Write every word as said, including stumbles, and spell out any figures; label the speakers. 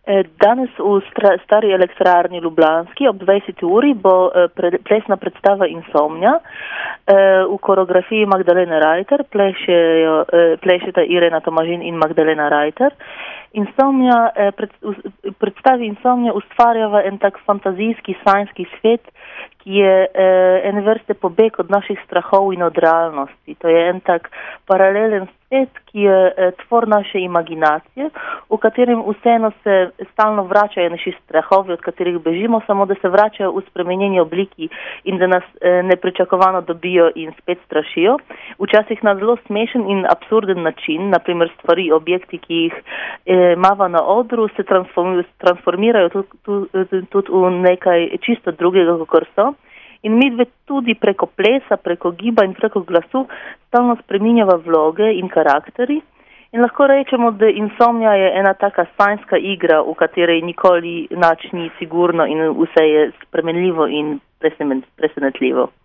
Speaker 1: Danes v stari elektrarni Ljubljanski ob dvajseti uri bo plesna predstava Insomnja. V koreografiji Magdalene Reiter plešejo, plešeta Irena Tomažin in Magdalena Reiter. Insomnja, predstavi Insomnja ustvarjava en tak fantazijski, sanjski svet, ki je ene vrste pobeg od naših strahov in od realnosti. To je en tak paralelen svet, ki je tvor naše imaginacije, v katerem vseeno se stalno vračajo naši strahovi, od katerih bežimo, samo da se vračajo v spremenjeni obliki in da nas nepričakovano dobijo in spet strašijo. Včasih na zelo smešen in absurden način, naprimer stvari, objekti, ki jih imava na odru, se transformirajo tudi, tudi v nekaj čisto drugega, kakor so. In midve tudi preko plesa, preko giba in preko glasu stalno spreminjava vloge in karakteri. In lahko rečemo, da Insomnja je ena taka sanjska igra, v kateri nikoli nič ni sigurno in vse je spremenljivo in presenetljivo.